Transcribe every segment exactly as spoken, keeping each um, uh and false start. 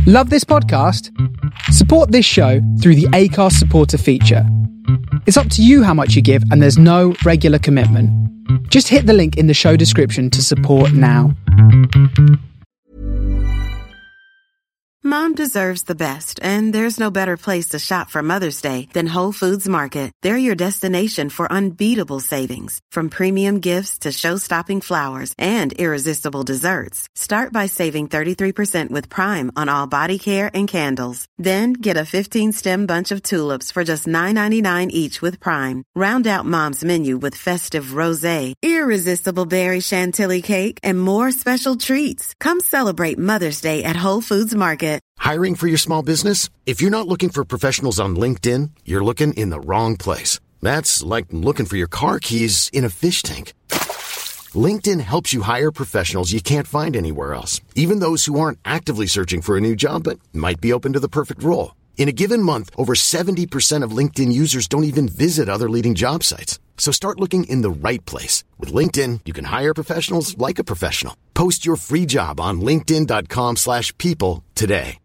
Love this podcast? Support this show through the Acast supporter feature. It's up to you how much you give, and there's no regular commitment. Just hit the link in the show description to support now. Mom deserves the best, and there's no better place to shop for Mother's Day than Whole Foods Market. They're your destination for unbeatable savings, from premium gifts to show-stopping flowers and irresistible desserts. Start by saving thirty-three percent with Prime on all body care and candles. Then get a fifteen-stem bunch of tulips for just nine ninety-nine each with Prime. Round out Mom's menu with festive rosé, irresistible berry chantilly cake, and more special treats. Come celebrate Mother's Day at Whole Foods Market. Hiring for your small business? If you're not looking for professionals on LinkedIn, you're looking in the wrong place. That's like looking for your car keys in a fish tank. LinkedIn helps you hire professionals you can't find anywhere else, even those who aren't actively searching for a new job but might be open to the perfect role. In a given month, over seventy percent of LinkedIn users don't even visit other leading job sites. So start looking in the right place. With LinkedIn, you can hire professionals like a professional. Post your free job on linkedin.com slash people today.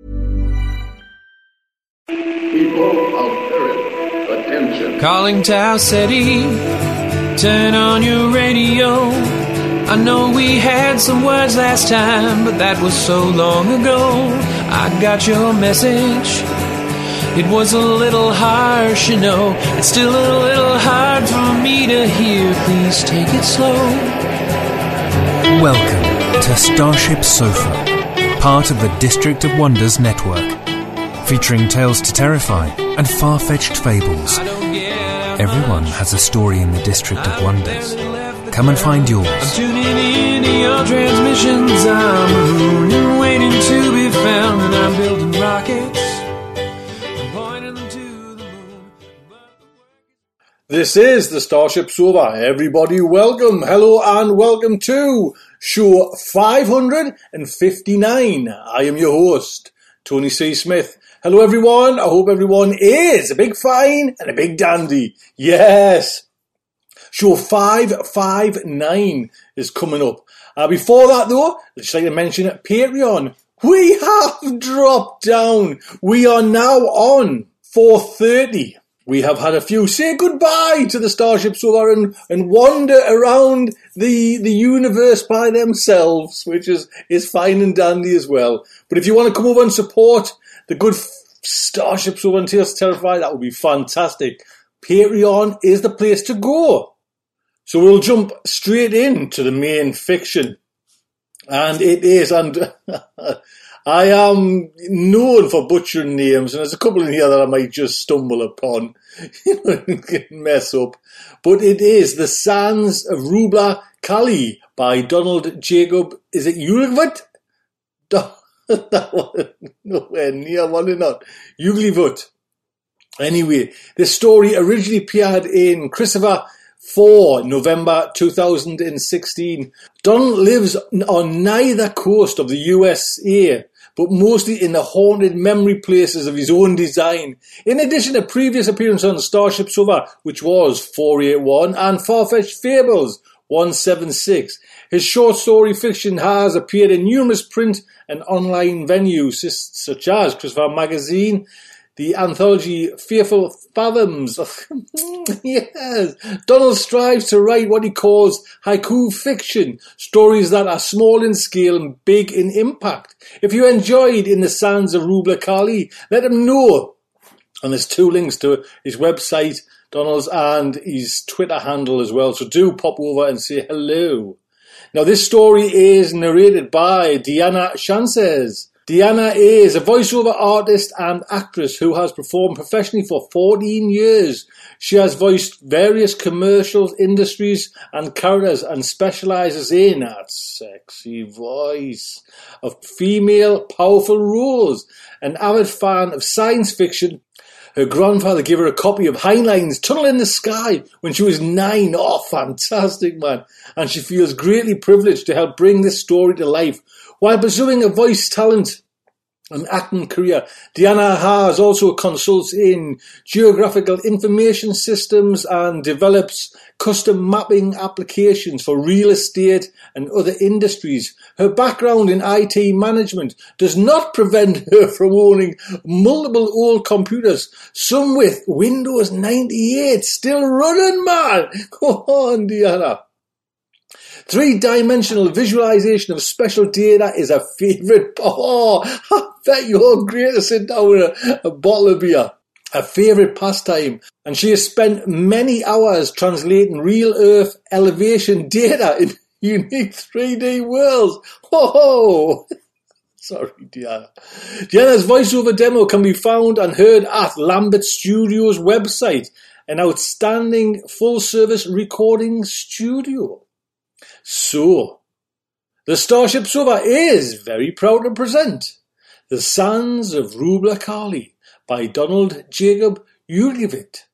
People of Earth, attention. Calling Tau City, turn on your radio. I know we had some words last time, but that was so long ago. I got your message. It was a little harsh, you know. It's still a little hard for me to hear. Please take it slow. Welcome to Starship Sofa, part of the District of Wonders network, featuring tales to terrify and far-fetched fables. Everyone has a story in the District of Wonders. Come and find yours. I'm tuning in to your transmissions. I'm a moon and waiting to be found, and I'm building rockets. This is the Starship Sofa. Everybody welcome, hello and welcome to show five hundred fifty-nine. I am your host, Tony C. Smith. Hello everyone, I hope everyone is a big fine and a big dandy. Yes, show five fifty-nine is coming up. Uh, before that though, I'd just like to mention Patreon. We have dropped down. We are now on four thirty. We have had a few say goodbye to the Starship Sofa and, and wander around the the universe by themselves, which is, is fine and dandy as well. But if you want to come over and support the good Starship Sofa and Tales to Terrify, that would be fantastic. Patreon is the place to go. So we'll jump straight into the main fiction. And it is, and I am known for butchering names, and there's a couple in here that I might just stumble upon, you know, mess up. But it is The Sands of Rubla Kali by Donald Jacob. Is it Uglivut? Nowhere near, one or not. Uglivut. Anyway, this story originally appeared in Christopher for November two thousand sixteen. Donald lives on neither coast of the U S A, but mostly in the haunted memory places of his own design. In addition to previous appearance on Starship Sofa, which was four eighty-one, and Far-Fetched Fables one seventy-six, his short story fiction has appeared in numerous print and online venues, such as Christopher Magazine, the anthology Fearful Fathoms. Yes. Donald strives to write what he calls haiku fiction, stories that are small in scale and big in impact. If you enjoyed In the Sands of Rubla Kali, let him know. And there's two links to his website, Donald's, and his Twitter handle as well. So do pop over and say hello. Now this story is narrated by Deanna Chances. Deanna is a voiceover artist and actress who has performed professionally for fourteen years. She has voiced various commercials, industries and characters and specialises in that sexy voice of female powerful roles. An avid fan of science fiction, her grandfather gave her a copy of Heinlein's Tunnel in the Sky when she was nine. Oh, fantastic, man. And she feels greatly privileged to help bring this story to life while pursuing a voice talent an acting career. Diana has also consults in geographical information systems and develops custom mapping applications for real estate and other industries. Her background in I T management does not prevent her from owning multiple old computers, some with Windows ninety-eight still running, man. Go on, Diana. Three-dimensional visualization of special data is a favourite. Oh, I bet you're great to sit down with a, a bottle of beer. A favourite pastime. And she has spent many hours translating real Earth elevation data in unique three D worlds. Oh, sorry, Diana. Diana's voiceover demo can be found and heard at Lambert Studios' website, an outstanding full-service recording studio. So, the Starship Sofa is very proud to present The Sands of Rubla Kali by Donald Jacob Uglivit.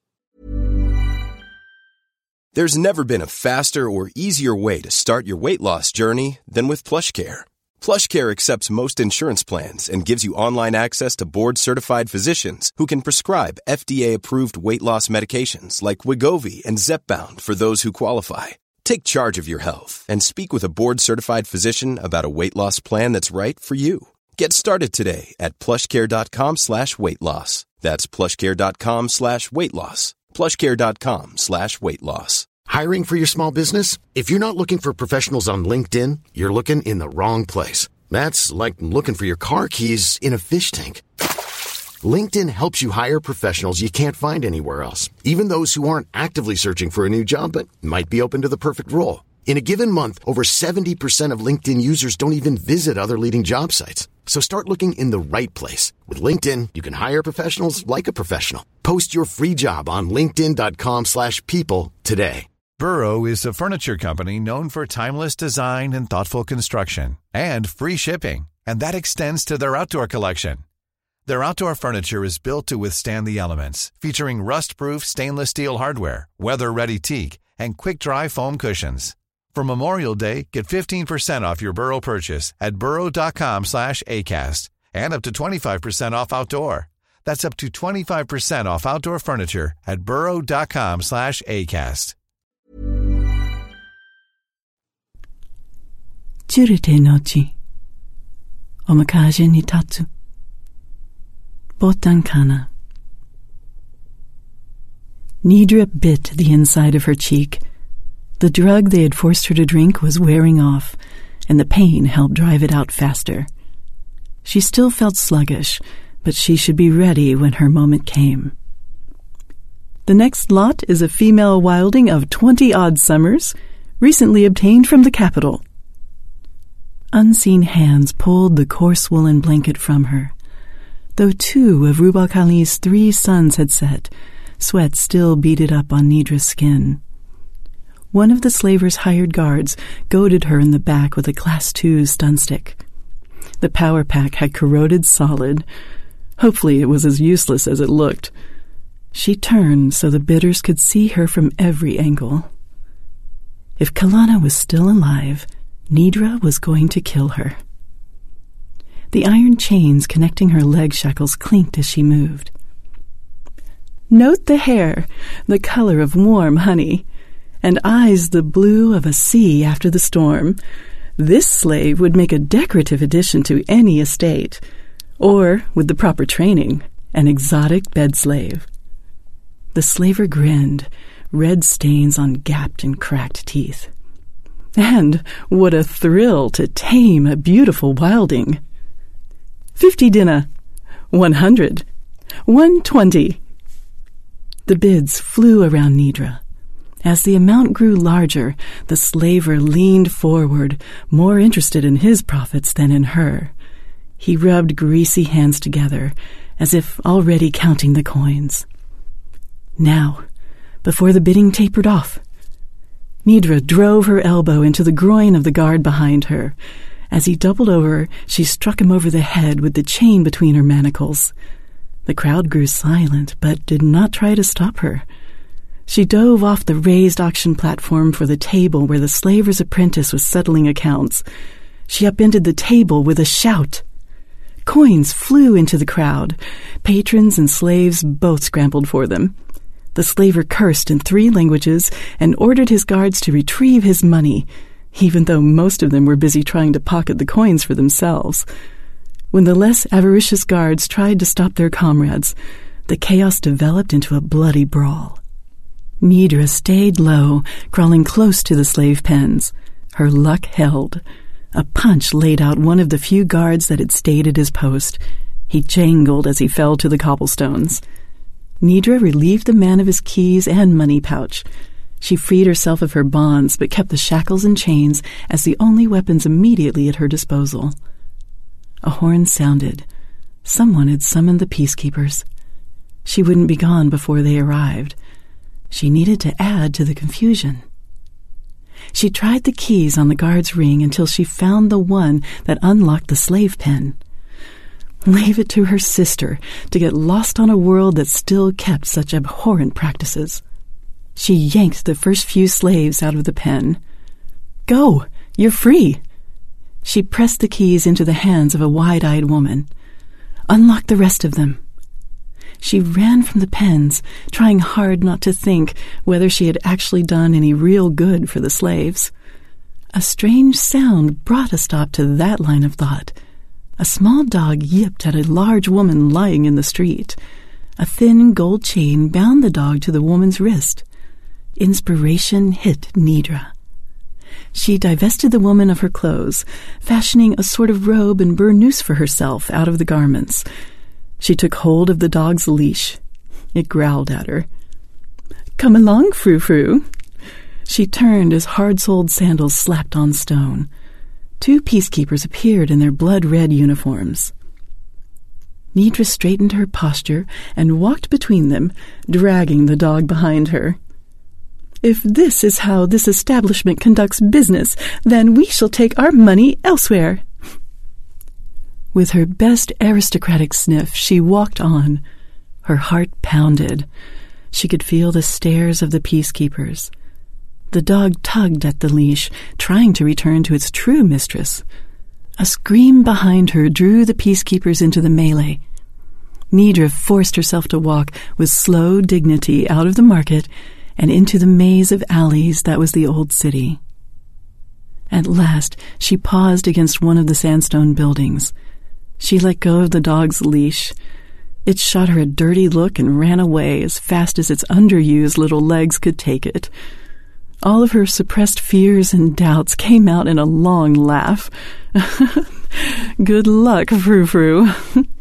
There's never been a faster or easier way to start your weight loss journey than with PlushCare. PlushCare accepts most insurance plans and gives you online access to board-certified physicians who can prescribe F D A-approved weight loss medications like Wegovy and Zepbound for those who qualify. Take charge of your health and speak with a board-certified physician about a weight loss plan that's right for you. Get started today at plushcare.com slash weight loss. That's plushcare.com slash weight loss. plushcare.com slash weight loss. Hiring for your small business? If you're not looking for professionals on LinkedIn, you're looking in the wrong place. That's like looking for your car keys in a fish tank. LinkedIn helps you hire professionals you can't find anywhere else, even those who aren't actively searching for a new job but might be open to the perfect role. In a given month, over seventy percent of LinkedIn users don't even visit other leading job sites. So start looking in the right place. With LinkedIn, you can hire professionals like a professional. Post your free job on linkedin.com slash people today. Burrow is a furniture company known for timeless design and thoughtful construction and free shipping, and that extends to their outdoor collection. Their outdoor furniture is built to withstand the elements, featuring rust-proof stainless steel hardware, weather-ready teak, and quick-dry foam cushions. For Memorial Day, get fifteen percent off your Burrow purchase at burrow.com slash ACAST and up to twenty-five percent off outdoor. That's up to twenty-five percent off outdoor furniture at burrow.com slash ACAST. Chirite nochi, omakaje ni tatsu. Botankana. Nidra bit the inside of her cheek. The drug they had forced her to drink was wearing off, and the pain helped drive it out faster. She still felt sluggish, but she should be ready when her moment came. The next lot is a female wilding of twenty-odd summers, recently obtained from the capital. Unseen hands pulled the coarse woolen blanket from her. Though two of Rubla Kali's three suns had set, sweat still beaded up on Nidra's skin. One of the slaver's hired guards goaded her in the back with a class two stun stick. The power pack had corroded solid. Hopefully it was as useless as it looked. She turned so the bidders could see her from every angle. If Kalana was still alive, Nidra was going to kill her. The iron chains connecting her leg shackles clinked as she moved. Note the hair, the color of warm honey, and eyes the blue of a sea after the storm. This slave would make a decorative addition to any estate, or, with the proper training, an exotic bed slave. The slaver grinned, red stains on gapped and cracked teeth. And what a thrill to tame a beautiful wilding! Fifty dinner, one hundred, one twenty. The bids flew around Nidra. As the amount grew larger, the slaver leaned forward, more interested in his profits than in her. He rubbed greasy hands together, as if already counting the coins. Now, before the bidding tapered off, Nidra drove her elbow into the groin of the guard behind her. As he doubled over, she struck him over the head with the chain between her manacles. The crowd grew silent, but did not try to stop her. She dove off the raised auction platform for the table where the slaver's apprentice was settling accounts. She upended the table with a shout. Coins flew into the crowd. Patrons and slaves both scrambled for them. The slaver cursed in three languages and ordered his guards to retrieve his money, even though most of them were busy trying to pocket the coins for themselves. When the less avaricious guards tried to stop their comrades, the chaos developed into a bloody brawl. Nidra stayed low, crawling close to the slave pens. Her luck held. A punch laid out one of the few guards that had stayed at his post. He jangled as he fell to the cobblestones. Nidra relieved the man of his keys and money pouch. She freed herself of her bonds, but kept the shackles and chains as the only weapons immediately at her disposal. A horn sounded. Someone had summoned the peacekeepers. She wouldn't be gone before they arrived. She needed to add to the confusion. She tried the keys on the guard's ring until she found the one that unlocked the slave pen. Leave it to her sister to get lost on a world that still kept such abhorrent practices. She yanked the first few slaves out of the pen. "Go! You're free!" She pressed the keys into the hands of a wide-eyed woman. "Unlock the rest of them." She ran from the pens, trying hard not to think whether she had actually done any real good for the slaves. A strange sound brought a stop to that line of thought. A small dog yipped at a large woman lying in the street. A thin gold chain bound the dog to the woman's wrist. Inspiration hit Nidra. She divested the woman of her clothes, fashioning a sort of robe and burnous for herself out of the garments. She took hold of the dog's leash. It growled at her. "Come along, Frou-Frou." She turned as hard-soled sandals slapped on stone. Two peacekeepers appeared in their blood-red uniforms. Nidra straightened her posture and walked between them, dragging the dog behind her. "If this is how this establishment conducts business, then we shall take our money elsewhere." With her best aristocratic sniff, she walked on. Her heart pounded. She could feel the stares of the peacekeepers. The dog tugged at the leash, trying to return to its true mistress. A scream behind her drew the peacekeepers into the melee. Nidra forced herself to walk with slow dignity out of the market and into the maze of alleys that was the old city. At last, she paused against one of the sandstone buildings. She let go of the dog's leash. It shot her a dirty look and ran away as fast as its underused little legs could take it. All of her suppressed fears and doubts came out in a long laugh. "Good luck, Frou-Frou."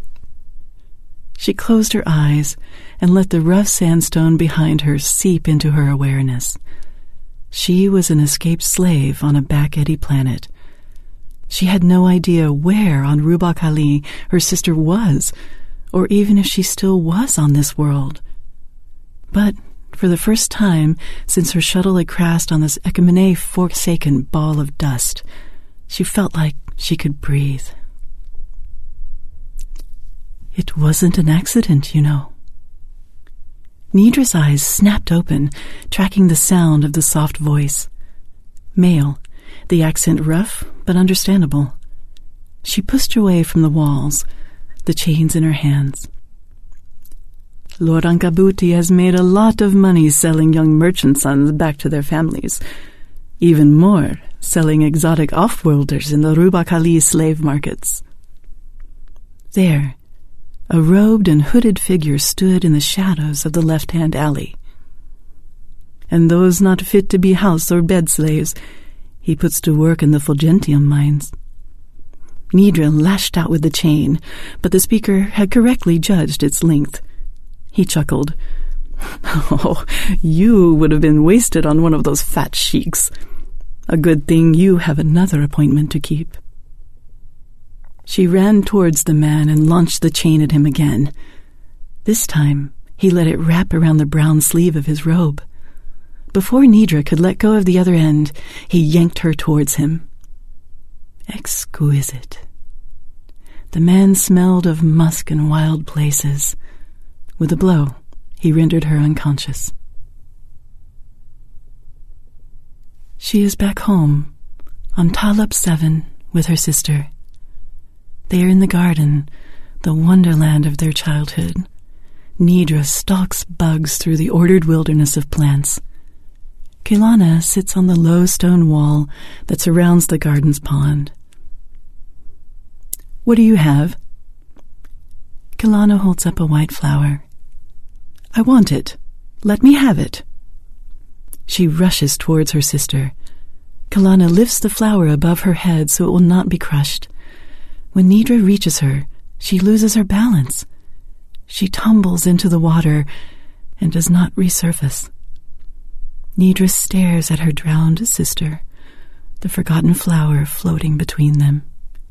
She closed her eyes and let the rough sandstone behind her seep into her awareness. She was an escaped slave on a back-eddy planet. She had no idea where on Rubah Kali her sister was, or even if she still was on this world. But for the first time since her shuttle had crashed on this Ecumene forsaken ball of dust, she felt like she could breathe. It wasn't an accident, you know. Nidra's eyes snapped open, tracking the sound of the soft voice. Male, the accent rough but understandable. She pushed away from the walls, the chains in her hands. "Lord Ankabuti has made a lot of money selling young merchant sons back to their families. Even more, selling exotic off-worlders in the Rubah Kali slave markets." There, a robed and hooded figure stood in the shadows of the left-hand alley. "And those not fit to be house or bed slaves, he puts to work in the Fulgentium mines." Nidra lashed out with the chain, but the speaker had correctly judged its length. He chuckled. "Oh, you would have been wasted on one of those fat sheiks. A good thing you have another appointment to keep." She ran towards the man and launched the chain at him again. This time, he let it wrap around the brown sleeve of his robe. Before Nidra could let go of the other end, he yanked her towards him. Exquisite. The man smelled of musk and wild places. With a blow, he rendered her unconscious. She is back home, on Talab seven, with her sister. They are in the garden, the wonderland of their childhood. Nidra stalks bugs through the ordered wilderness of plants. Kelana sits on the low stone wall that surrounds the garden's pond. What do you have? Kelana holds up a white flower. I want it. Let me have it. She rushes towards her sister. Kelana lifts the flower above her head so it will not be crushed. When Nidra reaches her, she loses her balance. She tumbles into the water and does not resurface. Nidra stares at her drowned sister, the forgotten flower floating between them.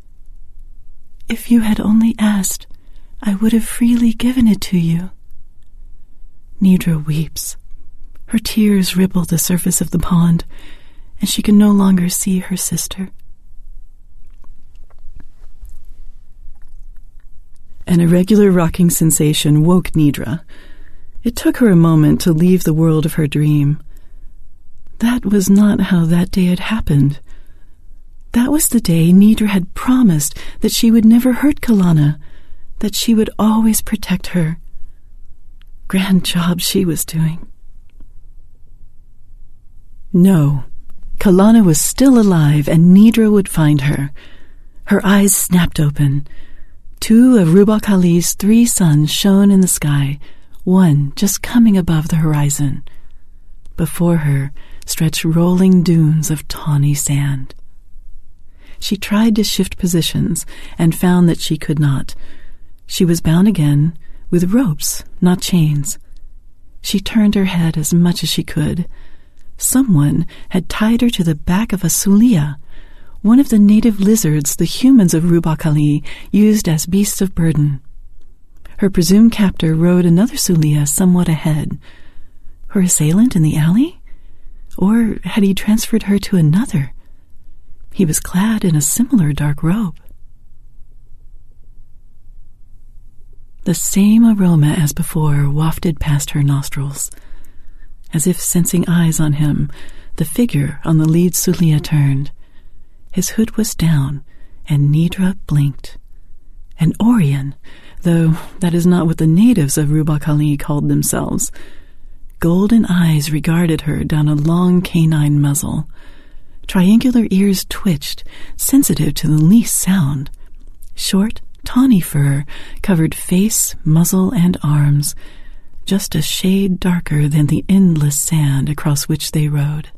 If you had only asked, I would have freely given it to you. Nidra weeps. Her tears ripple the surface of the pond, and she can no longer see her sister. An irregular rocking sensation woke Nidra. It took her a moment to leave the world of her dream. That was not how that day had happened. That was the day Nidra had promised that she would never hurt Kelana, that she would always protect her. Grand job she was doing. No, Kelana was still alive and Nidra would find her. Her eyes snapped open. Two of Rubak Ali's three suns shone in the sky, one just coming above the horizon. Before her stretched rolling dunes of tawny sand. She tried to shift positions and found that she could not. She was bound again with ropes, not chains. She turned her head as much as she could. Someone had tied her to the back of a sulia, one of the native lizards the humans of Rubak Ali used as beasts of burden. Her presumed captor rode another sulia somewhat ahead. Her assailant in the alley? Or had he transferred her to another? He was clad in a similar dark robe. The same aroma as before wafted past her nostrils. As if sensing eyes on him, the figure on the lead sulia turned. His hood was down, and Nidra blinked. An Orion, though that is not what the natives of Rubak Ali called themselves. Golden eyes regarded her down a long canine muzzle. Triangular ears twitched, sensitive to the least sound. Short, tawny fur covered face, muzzle, and arms, just a shade darker than the endless sand across which they rode.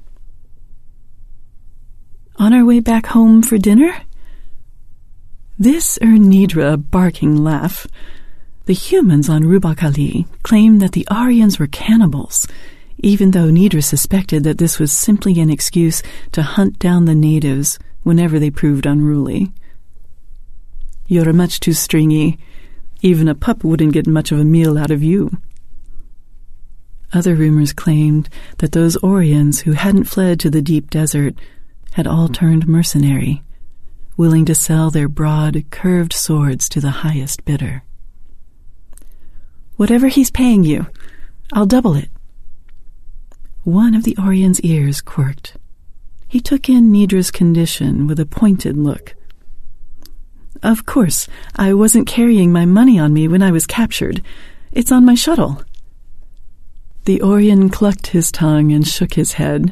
On our way back home for dinner? This earned Nidra a barking laugh. The humans on Rubak Ali claimed that the Aryans were cannibals, even though Nidra suspected that this was simply an excuse to hunt down the natives whenever they proved unruly. You're much too stringy. Even a pup wouldn't get much of a meal out of you. Other rumors claimed that those Orions who hadn't fled to the deep desert had all turned mercenary, willing to sell their broad, curved swords to the highest bidder. Whatever he's paying you, I'll double it. One of the Orion's ears quirked. He took in Nidra's condition with a pointed look. Of course, I wasn't carrying my money on me when I was captured. It's on my shuttle. The Orion clucked his tongue and shook his head.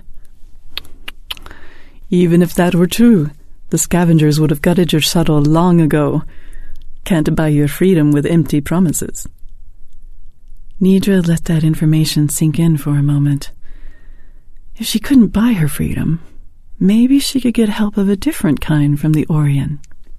Even if that were true, the scavengers would have gutted your shuttle long ago. Can't buy your freedom with empty promises. Nidra let that information sink in for a moment. If she couldn't buy her freedom, maybe she could get help of a different kind from the Orion.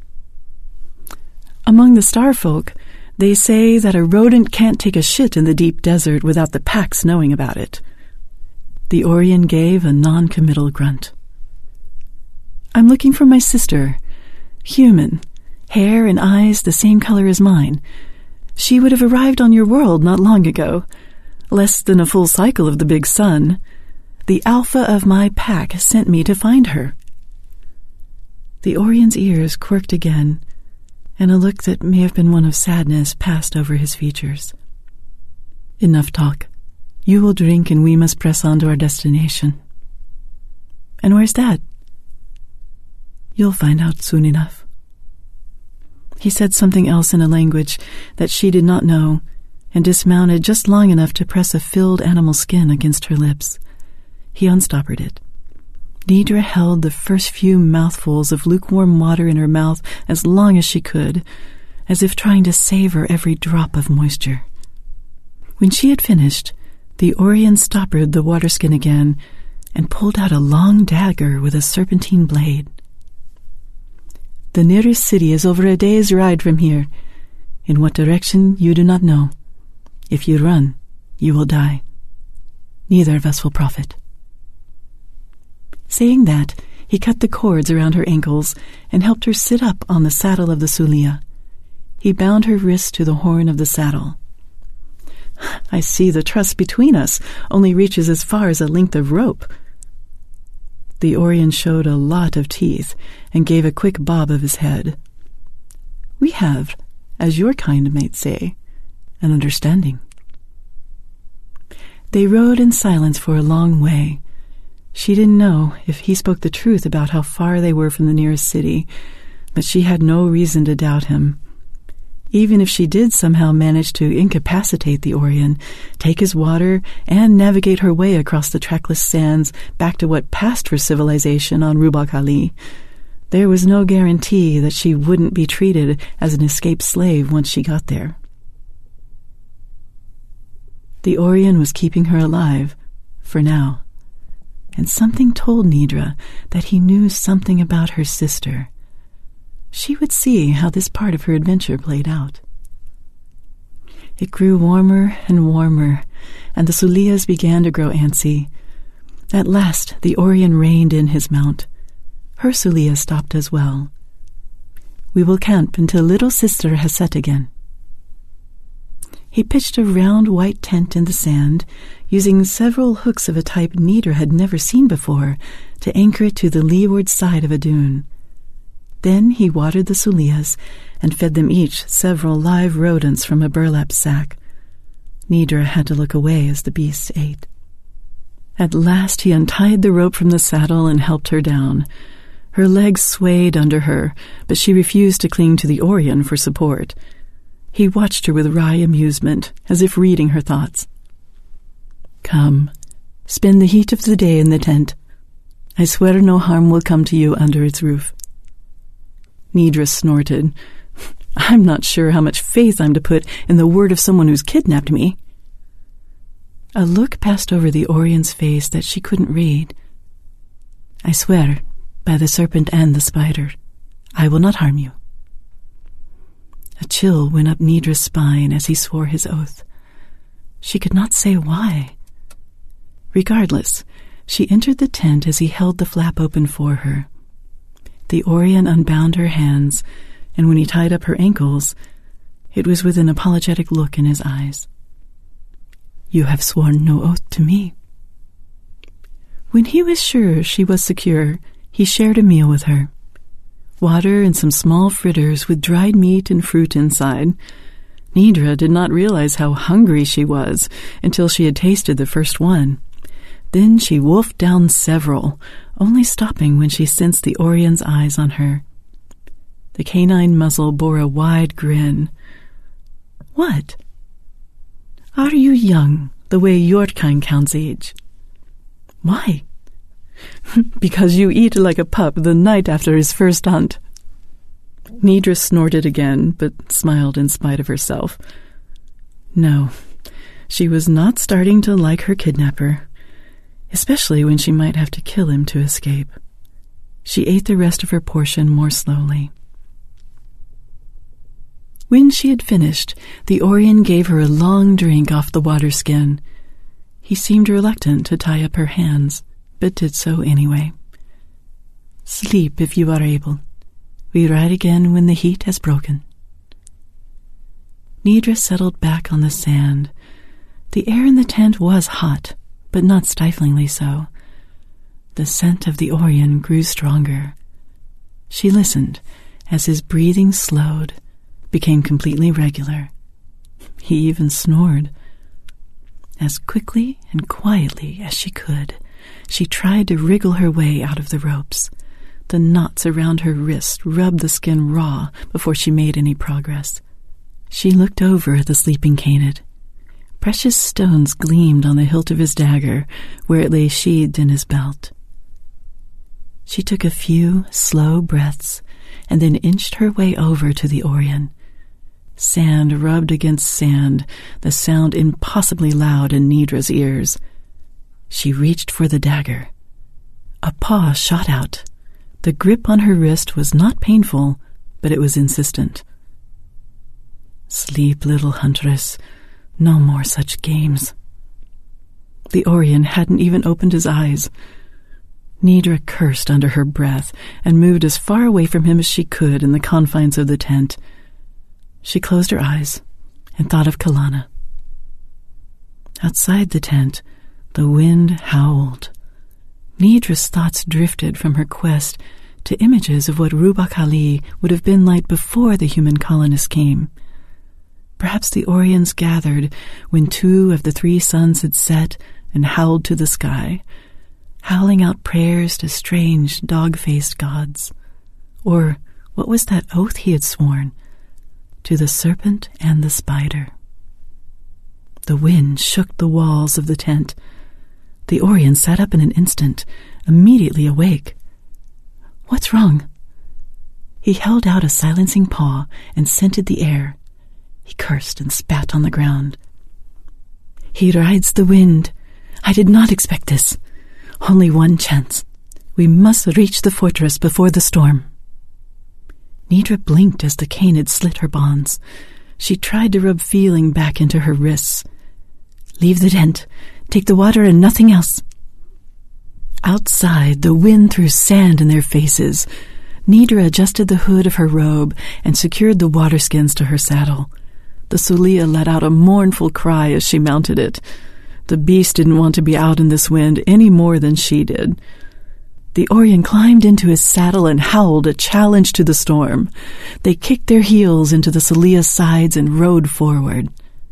Among the starfolk, they say that a rodent can't take a shit in the deep desert without the packs knowing about it. The Orion gave a non-committal grunt. I'm looking for my sister. Human. Hair and eyes the same color as mine. She would have arrived on your world not long ago. Less than a full cycle of the big sun. The alpha of my pack sent me to find her. The Orion's ears quirked again, and a look that may have been one of sadness passed over his features. Enough talk. You will drink and we must press on to our destination. And where's that? You'll find out soon enough. He said something else in a language that she did not know, and dismounted just long enough to press a filled animal skin against her lips. He unstoppered it. Nidra held the first few mouthfuls of lukewarm water in her mouth as long as she could, as if trying to savor every drop of moisture. When she had finished, the Orien stoppered the water skin again and pulled out a long dagger with a serpentine blade. The nearest city is over a day's ride from here. In what direction, you do not know. If you run, you will die. Neither of us will profit. Saying that, he cut the cords around her ankles and helped her sit up on the saddle of the Sulia. He bound her wrists to the horn of the saddle. I see the trust between us only reaches as far as a length of rope. The Orien showed a lot of teeth and gave a quick bob of his head. We have, as your kind might say, an understanding. They rode in silence for a long way. She didn't know if he spoke the truth about how far they were from the nearest city, but she had no reason to doubt him. Even if she did somehow manage to incapacitate the Orien, take his water, and navigate her way across the trackless sands back to what passed for civilization on Rubak Ali, there was no guarantee that she wouldn't be treated as an escaped slave once she got there. The Orien was keeping her alive, for now, and something told Nidra that he knew something about her sister. She would see how this part of her adventure played out. It grew warmer and warmer, and the Sulias began to grow antsy. At last the Orien reined in his mount. Her Sulia stopped as well. We will camp until little sister has set again. He pitched a round white tent in the sand, using several hooks of a type Nidra had never seen before to anchor it to the leeward side of a dune. Then he watered the Sulias and fed them each several live rodents from a burlap sack. Nidra had to look away as the beasts ate. At last he untied the rope from the saddle and helped her down. Her legs swayed under her, but she refused to cling to the Orien for support. He watched her with wry amusement, as if reading her thoughts. Come, spend the heat of the day in the tent. I swear no harm will come to you under its roof. Nidra snorted. I'm not sure how much faith I'm to put in the word of someone who's kidnapped me. A look passed over the Orien's face that she couldn't read. I swear, by the serpent and the spider, I will not harm you. A chill went up Nidra's spine as he swore his oath. She could not say why. Regardless, she entered the tent as he held the flap open for her. The Orien unbound her hands, and when he tied up her ankles, it was with an apologetic look in his eyes. You have sworn no oath to me. When he was sure she was secure, he shared a meal with her. Water and some small fritters with dried meat and fruit inside. Nidra did not realize how hungry she was until she had tasted the first one. Then she wolfed down several, only stopping when she sensed the Orien's eyes on her. The canine muzzle bore a wide grin. What? Are you young, the way your kind counts age? Why? Because you eat like a pup the night after his first hunt. Nidra snorted again, but smiled in spite of herself. No, she was not starting to like her kidnapper, especially when she might have to kill him to escape. She ate the rest of her portion more slowly. When she had finished, the Orien gave her a long drink off the water skin. He seemed reluctant to tie up her hands, but did so anyway. Sleep if you are able. We ride again when the heat has broken. Nidra settled back on the sand. The air in the tent was hot, but not stiflingly so. The scent of the Orien grew stronger. She listened as his breathing slowed, became completely regular. He even snored. As quickly and quietly as she could, she tried to wriggle her way out of the ropes, The knots around her wrist rubbed the skin raw before she made any progress. She looked over at the sleeping Canid. Precious stones gleamed on the hilt of his dagger where it lay sheathed in his belt. She took a few slow breaths and then inched her way over to the Orion. Sand rubbed against sand, the sound impossibly loud in Nidra's ears. She reached for the dagger. A paw shot out. The grip on her wrist was not painful, but it was insistent. Sleep, little huntress. No more such games. The Orion hadn't even opened his eyes. Nidra cursed under her breath and moved as far away from him as she could in the confines of the tent. She closed her eyes and thought of Kalana. Outside the tent, the wind howled. Nidra's thoughts drifted from her quest to images of what Rubak Ali would have been like before the human colonists came. Perhaps the Orions gathered when two of the three suns had set and howled to the sky, howling out prayers to strange, dog-faced gods. Or what was that oath he had sworn? To the serpent and the spider. The wind shook the walls of the tent. The Orion sat up in an instant, immediately awake. What's wrong? He held out a silencing paw and scented the air. He cursed and spat on the ground. He rides the wind. I did not expect this. Only one chance. We must reach the fortress before the storm. Nidra blinked as the Canid slit her bonds. She tried to rub feeling back into her wrists. Leave the tent. Take the water and nothing else. Outside, the wind threw sand in their faces. Nidra adjusted the hood of her robe and secured the water skins to her saddle. The Sulia let out a mournful cry as she mounted it. The beast didn't want to be out in this wind any more than she did. The Orion climbed into his saddle and howled a challenge to the storm. They kicked their heels into the Sulia's sides and rode forward.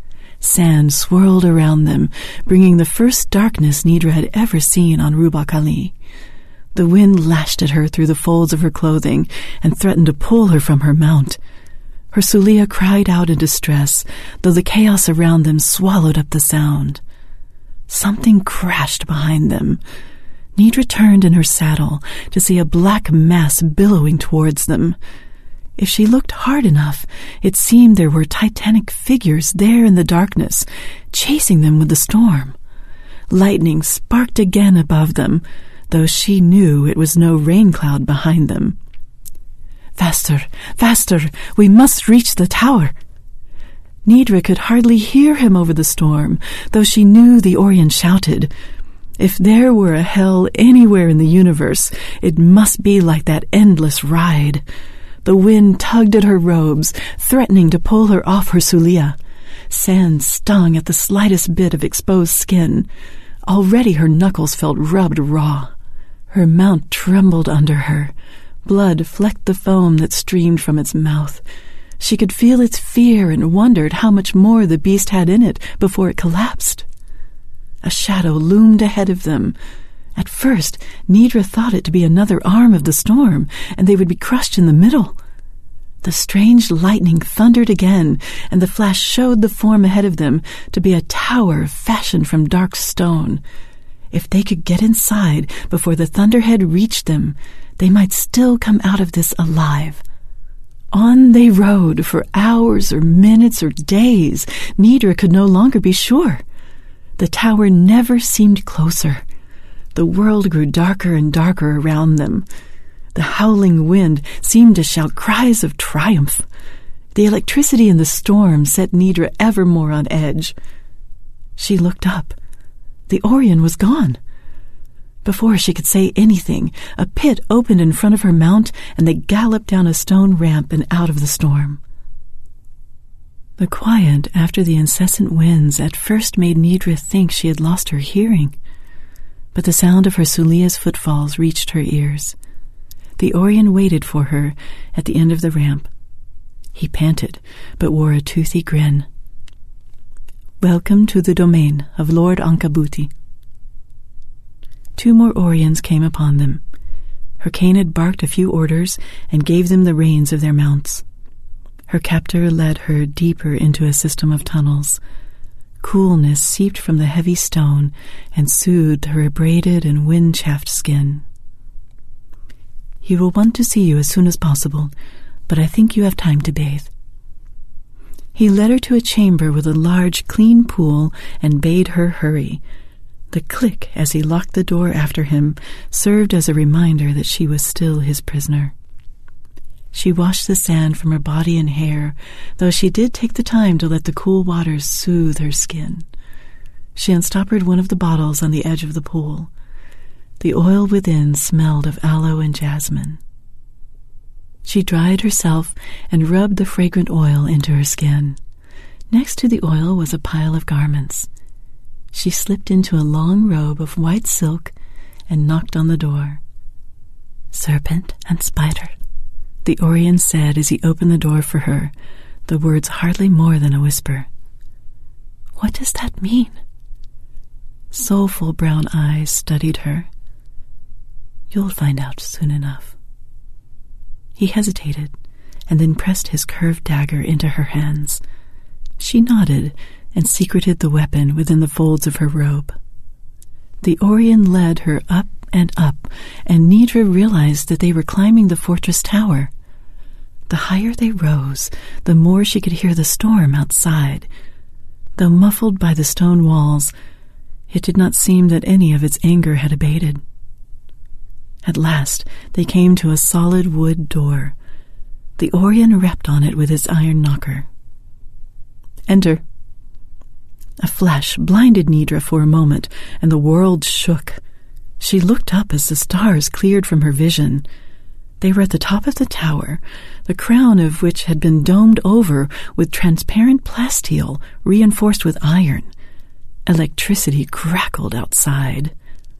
Sand swirled around them, bringing the first darkness Nidra had ever seen on Rubak Ali. The wind lashed at her through the folds of her clothing and threatened to pull her from her mount. Her Sulia cried out in distress, though the chaos around them swallowed up the sound. Something crashed behind them. Nidra turned in her saddle to see a black mass billowing towards them. If she looked hard enough, it seemed there were titanic figures there in the darkness, chasing them with the storm. Lightning sparked again above them, though she knew it was no rain cloud behind them. Faster, faster, we must reach the tower. Nidra could hardly hear him over the storm, though she knew the Orion shouted. If there were a hell anywhere in the universe, it must be like that endless ride. The wind tugged at her robes, threatening to pull her off her Sulia. Sand stung at the slightest bit of exposed skin. Already her knuckles felt rubbed raw. Her mount trembled under her. Blood flecked the foam that streamed from its mouth. She could feel its fear and wondered how much more the beast had in it before it collapsed. A shadow loomed ahead of them. At first, Nidra thought it to be another arm of the storm, and they would be crushed in the middle. The strange lightning thundered again, and the flash showed the form ahead of them to be a tower fashioned from dark stone. If they could get inside before the thunderhead reached them, they might still come out of this alive. On they rode for hours or minutes or days. Nidra could no longer be sure. The tower never seemed closer. The world grew darker and darker around them. The howling wind seemed to shout cries of triumph. The electricity in the storm set Nidra ever more on edge. She looked up. The Orion was gone. Before she could say anything, a pit opened in front of her mount, and they galloped down a stone ramp and out of the storm. The quiet after the incessant winds at first made Nidra think she had lost her hearing, but the sound of her Sulia's footfalls reached her ears. The Orion waited for her at the end of the ramp. He panted, but wore a toothy grin. "Welcome to the domain of Lord Ankabuti." Two more Orions came upon them. Hyrcane had barked a few orders and gave them the reins of their mounts. Her captor led her deeper into a system of tunnels. Coolness seeped from the heavy stone and soothed her abraded and wind-chafed skin. "He will want to see you as soon as possible, but I think you have time to bathe." He led her to a chamber with a large, clean pool and bade her hurry. The click as he locked the door after him served as a reminder that she was still his prisoner. She washed the sand from her body and hair, though she did take the time to let the cool waters soothe her skin. She unstoppered one of the bottles on the edge of the pool. The oil within smelled of aloe and jasmine. She dried herself and rubbed the fragrant oil into her skin. Next to the oil was a pile of garments. She slipped into a long robe of white silk and knocked on the door. "Serpent and spider," the Orien said as he opened the door for her, the words hardly more than a whisper. "What does that mean?" Soulful brown eyes studied her. "You'll find out soon enough." He hesitated and then pressed his curved dagger into her hands. She nodded and secreted the weapon within the folds of her robe. The Orien led her up and up, and Nidra realized that they were climbing the fortress tower. The higher they rose, the more she could hear the storm outside. Though muffled by the stone walls, it did not seem that any of its anger had abated. At last they came to a solid wood door. The Orien rapped on it with his iron knocker. "Enter." A flash blinded Nidra for a moment, and the world shook. She looked up as the stars cleared from her vision. They were at the top of the tower, the crown of which had been domed over with transparent plasteel reinforced with iron. Electricity crackled outside.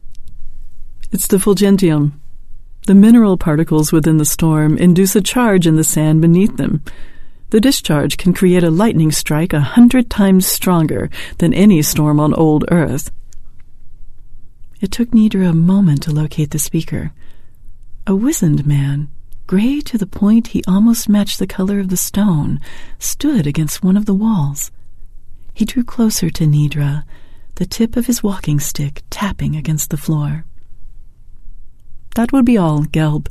"It's the Fulgentium. The mineral particles within the storm induce a charge in the sand beneath them. The discharge can create a lightning strike a hundred times stronger than any storm on old Earth." It took Nidra a moment to locate the speaker. A wizened man, gray to the point he almost matched the color of the stone, stood against one of the walls. He drew closer to Nidra, the tip of his walking stick tapping against the floor. "That would be all, Gelb."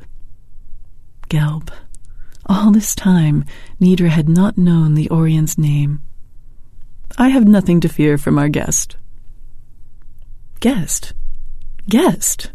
Gelb. All this time, Nidra had not known the Orien's name. "I have nothing to fear from our guest." "Guest? Guest?"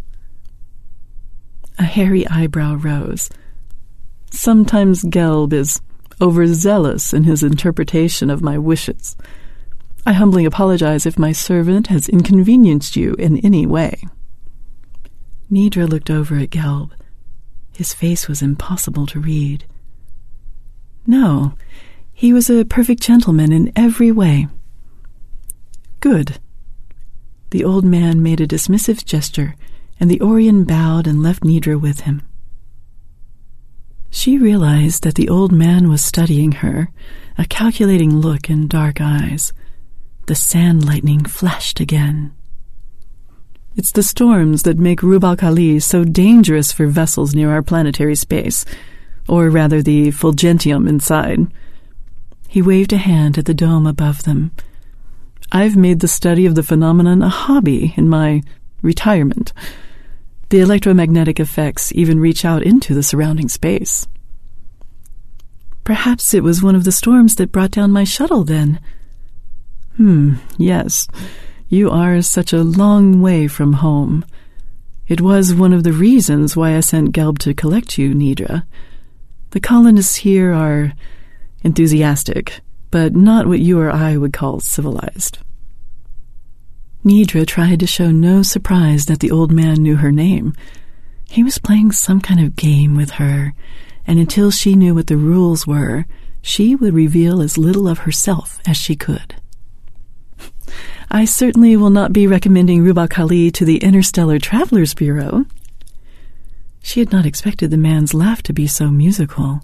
A hairy eyebrow rose. "Sometimes Gelb is overzealous in his interpretation of my wishes. I humbly apologize if my servant has inconvenienced you in any way." Nidra looked over at Gelb. His face was impossible to read. No, he was a perfect gentleman in every way. "Good." The old man made a dismissive gesture, and the Orien bowed and left Nidra with him. She realized that the old man was studying her, a calculating look in dark eyes. The sand lightning flashed again. "It's the storms that make Rub al-Khali so dangerous for vessels near our planetary space, or rather the Fulgentium inside." He waved a hand at the dome above them. "I've made the study of the phenomenon a hobby in my retirement. The electromagnetic effects even reach out into the surrounding space." "Perhaps it was one of the storms that brought down my shuttle, then." Hmm, yes. You are such a long way from home. It was one of the reasons why I sent Gelb to collect you, Nidra. The colonists here are enthusiastic, but not what you or I would call civilized." Nidra tried to show no surprise that the old man knew her name. He was playing some kind of game with her, and until she knew what the rules were, she would reveal as little of herself as she could. "I certainly will not be recommending Rub al-Khali to the Interstellar Travelers Bureau." She had not expected the man's laugh to be so musical.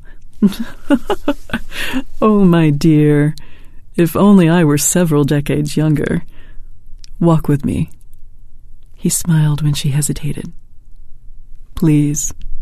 "Oh, my dear, if only I were several decades younger. Walk with me." He smiled when she hesitated. "Please."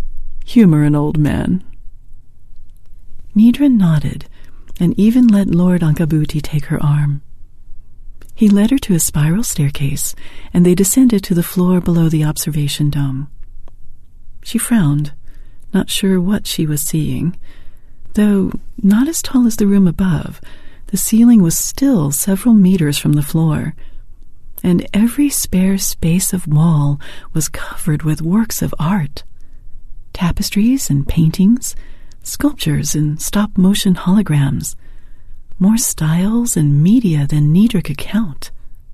Humor an old man." Nidra nodded and even let Lord Ankabuti take her arm. He led her to a spiral staircase, and they descended to the floor below the observation dome. She frowned, not sure what she was seeing. Though not as tall as the room above, the ceiling was still several meters from the floor, and every spare space of wall was covered with works of art. Tapestries and paintings, sculptures and stop-motion holograms, more styles and media than Nidra could count.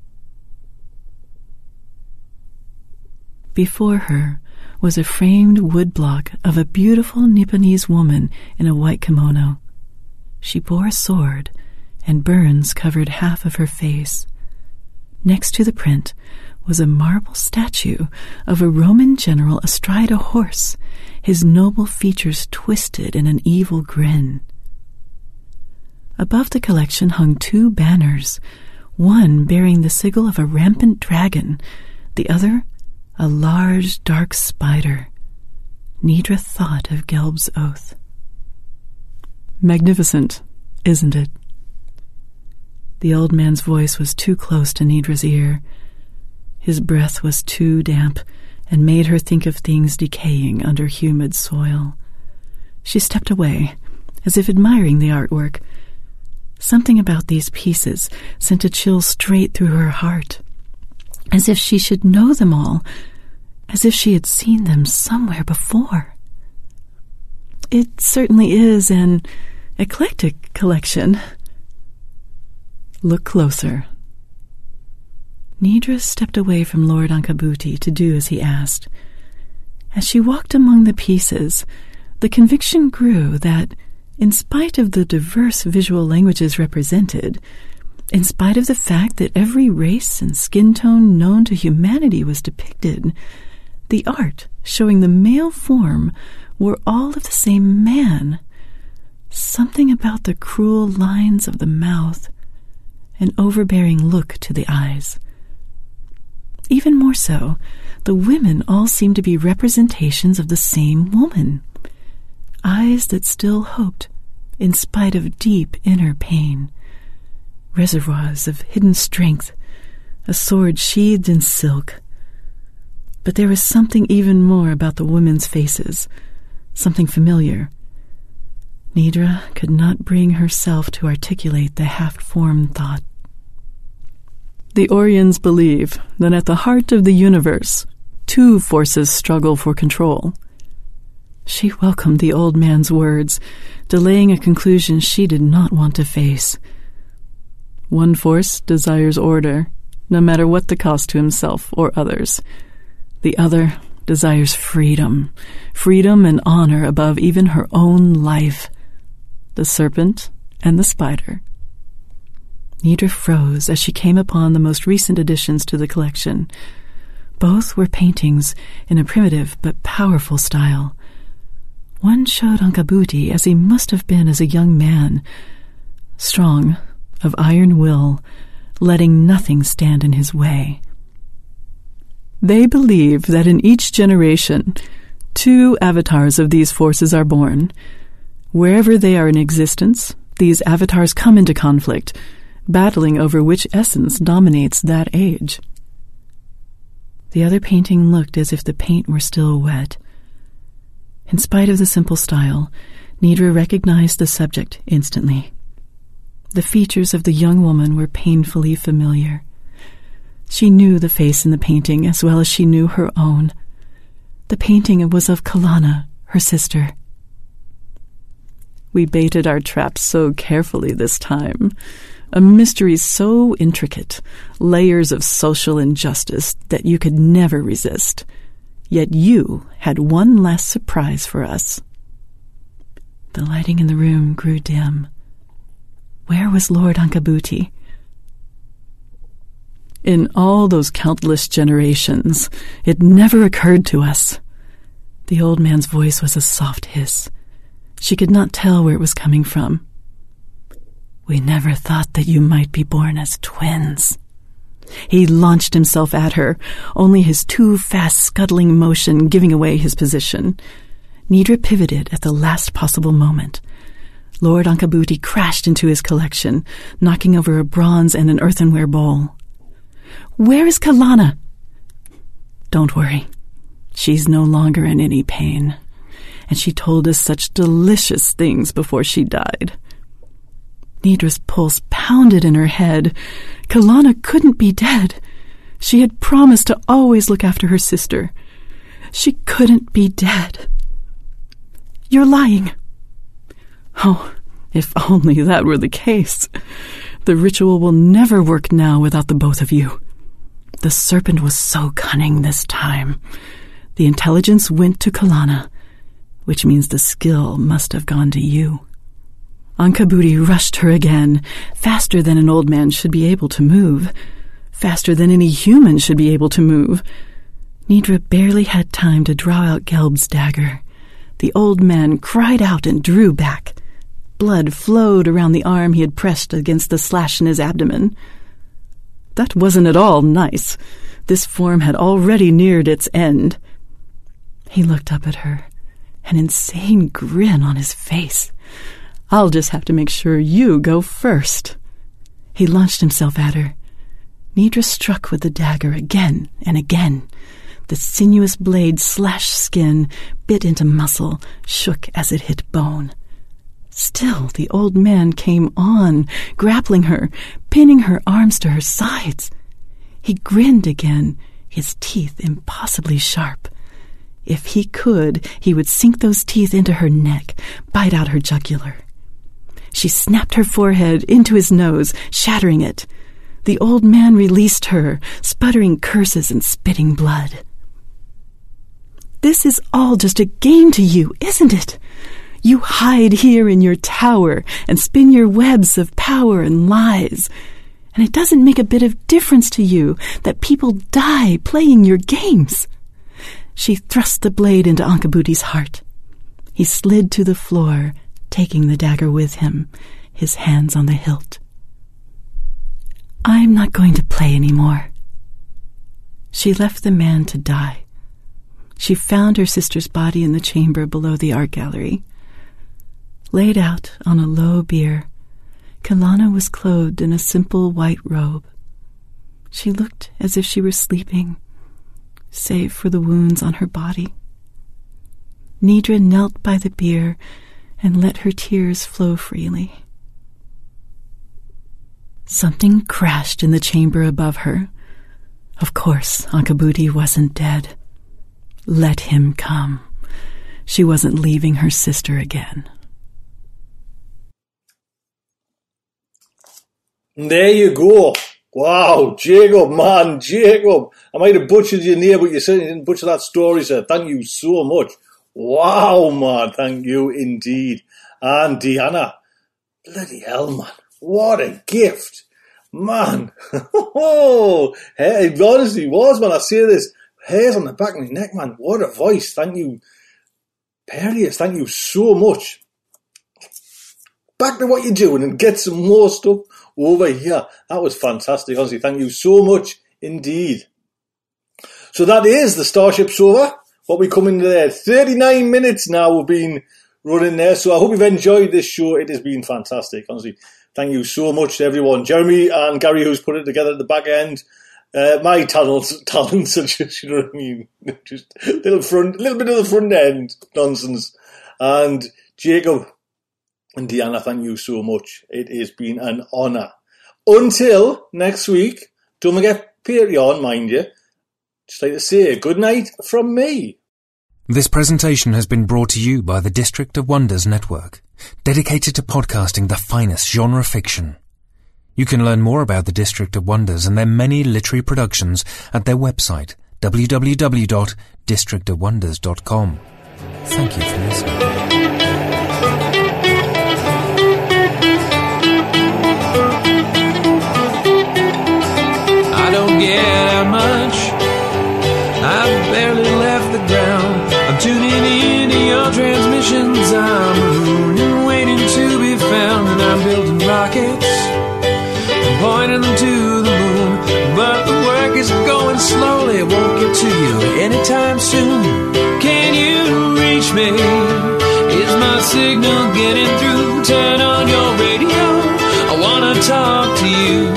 Before her was a framed woodblock of a beautiful Nipponese woman in a white kimono. She bore a sword, and burns covered half of her face. Next to the print was a marble statue of a Roman general astride a horse, his noble features twisted in an evil grin. Above the collection hung two banners, one bearing the sigil of a rampant dragon, the other a large dark spider. Nidra thought of Gelb's oath. "Magnificent, isn't it?" The old man's voice was too close to Nidra's ear. His breath was too damp and made her think of things decaying under humid soil. She stepped away, as if admiring the artwork. Something about these pieces sent a chill straight through her heart, as if she should know them all, as if she had seen them somewhere before. It certainly is an eclectic collection. Look closer. Nidra stepped away from Lord Ankabuti to do as he asked. As she walked among the pieces, the conviction grew that, in spite of the diverse visual languages represented, in spite of the fact that every race and skin tone known to humanity was depicted, the art showing the male form were all of the same man. Something about the cruel lines of the mouth, an overbearing look to the eyes. Even more so, the women all seemed to be representations of the same woman. Eyes that still hoped, in spite of deep inner pain. Reservoirs of hidden strength, a sword sheathed in silk. But there was something even more about the women's faces, something familiar. Nidra could not bring herself to articulate the half-formed thought. The Orions believe that at the heart of the universe, two forces struggle for control. She welcomed the old man's words, delaying a conclusion she did not want to face. One force desires order, no matter what the cost to himself or others. The other desires freedom, freedom and honor above even her own life. The serpent and the spider. Nidra froze as she came upon the most recent additions to the collection. Both were paintings in a primitive but powerful style. One showed Ankabuti as he must have been as a young man, strong, of iron will, letting nothing stand in his way. They believe that in each generation, two avatars of these forces are born. Wherever they are in existence, these avatars come into conflict, battling over which essence dominates that age. The other painting looked as if the paint were still wet. In spite of the simple style, Nidra recognized the subject instantly. The features of the young woman were painfully familiar. She knew the face in the painting as well as she knew her own. The painting was of Kalana, her sister. We baited our traps so carefully this time. A mystery so intricate, layers of social injustice that you could never resist. Yet you had one last surprise for us. The lighting in the room grew dim. Where was Lord Ankabuti? In all those countless generations, it never occurred to us. The old man's voice was a soft hiss. She could not tell where it was coming from. We never thought that you might be born as twins. He launched himself at her, only his too fast scuttling motion giving away his position. Nidra pivoted at the last possible moment. Lord Ankabuti crashed into his collection, knocking over a bronze and an earthenware bowl. "Where is Kalana?" "Don't worry. She's no longer in any pain. And she told us such delicious things before she died." Nidra's pulse pounded in her head. Kalana couldn't be dead. She had promised to always look after her sister. She couldn't be dead. "You're lying." Oh, if only that were the case. The ritual will never work now without the both of you. The serpent was so cunning this time. The intelligence went to Kalana, which means the skill must have gone to you. Ankabuti rushed her again, faster than an old man should be able to move, faster than any human should be able to move. Nidra barely had time to draw out Gelb's dagger. The old man cried out and drew back. Blood flowed around the arm he had pressed against the slash in his abdomen. That wasn't at all nice. This form had already neared its end. He looked up at her, an insane grin on his face. "I'll just have to make sure you go first." He launched himself at her. Nidra struck with the dagger again and again. The sinuous blade slashed skin, bit into muscle, shook as it hit bone. Still, the old man came on, grappling her, pinning her arms to her sides. He grinned again, his teeth impossibly sharp. If he could, he would sink those teeth into her neck, bite out her jugular. She snapped her forehead into his nose, shattering it. The old man released her, sputtering curses and spitting blood. "This is all just a game to you, isn't it? You hide here in your tower and spin your webs of power and lies. And it doesn't make a bit of difference to you that people die playing your games." She thrust the blade into Ankabuti's heart. He slid to the floor, taking the dagger with him, his hands on the hilt. "I'm not going to play anymore." She left the man to die. She found her sister's body in the chamber below the art gallery. Laid out on a low bier, Kalana was clothed in a simple white robe. She looked as if she were sleeping, save for the wounds on her body. Nidra knelt by the bier and let her tears flow freely. Something crashed in the chamber above her. Of course, Ankabuti wasn't dead. Let him come. She wasn't leaving her sister again. There you go. Wow, Jacob, man, Jacob. I might have butchered your name, but you certainly didn't butcher that story, sir. Thank you so much. Wow, man, thank you indeed. And Deanna, bloody hell, man. What a gift. Man. Oh, hey, it honestly was, man. I say this. Hairs on the back of my neck, man. What a voice. Thank you. Perius, thank you so much. Back to what you're doing and get some more stuff over here. That was fantastic. Honestly, thank you so much indeed. So that is the Starship Sofa. What we come into there. thirty-nine minutes now we've been running there. So I hope you've enjoyed this show. It has been fantastic. Honestly, thank you so much to everyone. Jeremy and Gary, who's put it together at the back end. Uh, my talents, talents are just, you know what I mean? Just a little front, a little bit of the front end nonsense. And Jacob and Deanna, thank you so much. It has been an honour. Until next week, don't forget Patreon, mind you. Just like to say good night from me. This presentation has been brought to you by the District of Wonders Network, dedicated to podcasting the finest genre fiction. You can learn more about the District of Wonders and their many literary productions at their website, w w w dot district of wonders dot com. Thank you for listening. I don't get out much. I've barely left the ground. I'm tuning in to your transmissions. I'm mooning, waiting to be found. And I'm building rockets, pointing them to the moon. But the work is going slowly. It won't get to you anytime soon. Can you you reach me? Is my signal getting through? Turn on your radio, I wanna talk to you.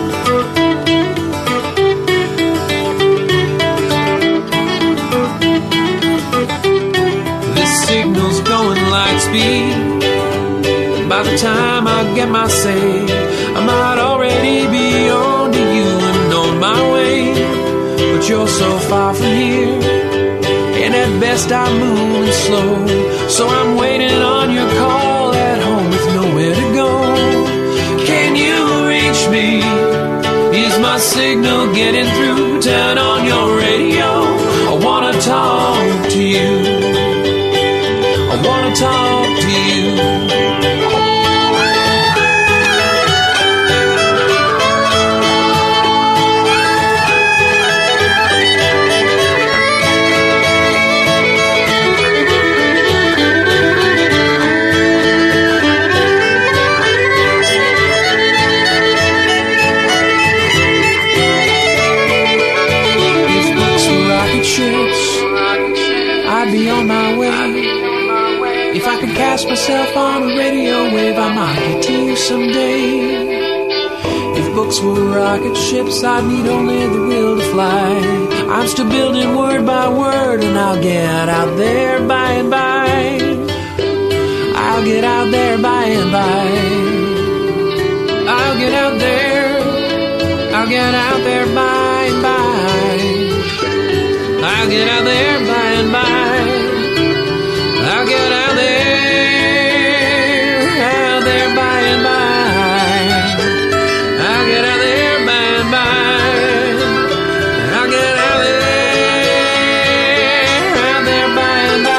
This signal's going light speed. By the time I get my say, I might already be on to you and on my way. But you're so far from here, and at best I'm moving slow. So I'm waiting on your call at home with nowhere to go. Can you reach me? Is my signal getting through? Turn on your radio, I wanna talk to you. I wanna talk to you. I'd be on my way. If I could cast myself on a radio wave, I might get to you someday. If books were rocket ships, I'd need only the will to fly. I'm still building word by word, and I'll get out there by and by. I'll get out there by and by. I'll get out there. I'll get out there by and by. I'll get out there by and by. I'll get out there, out there by and by. I'll get out there by and by. I'll get out there, out there by and by.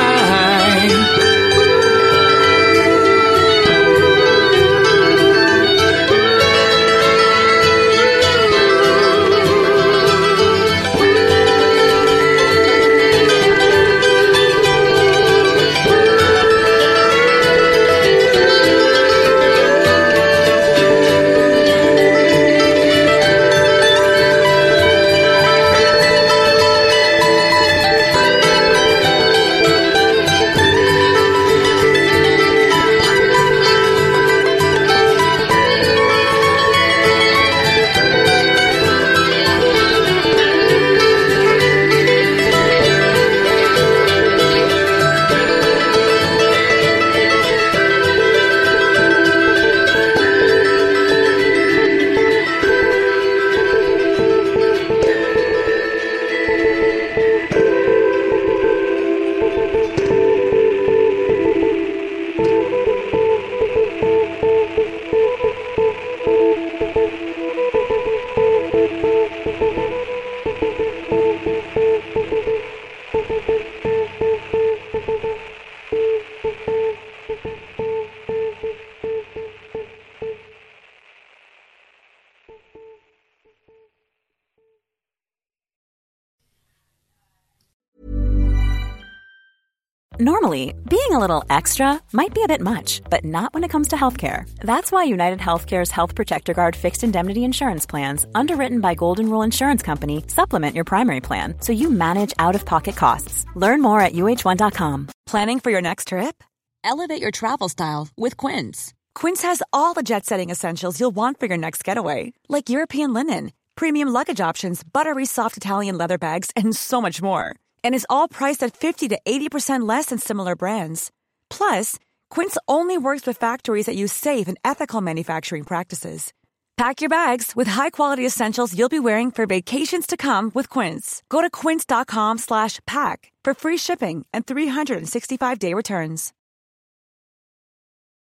Normally, being a little extra might be a bit much, but not when it comes to healthcare. That's why United Healthcare's Health Protector Guard fixed indemnity insurance plans, underwritten by Golden Rule Insurance Company, supplement your primary plan so you manage out-of-pocket costs. Learn more at U H one dot com. Planning for your next trip? Elevate your travel style with Quince. Quince has all the jet-setting essentials you'll want for your next getaway, like European linen, premium luggage options, buttery soft Italian leather bags, and so much more. And is all priced at fifty to eighty percent less than similar brands. Plus, Quince only works with factories that use safe and ethical manufacturing practices. Pack your bags with high-quality essentials you'll be wearing for vacations to come with Quince. Go to quince dot com slash pack for free shipping and three sixty-five day returns.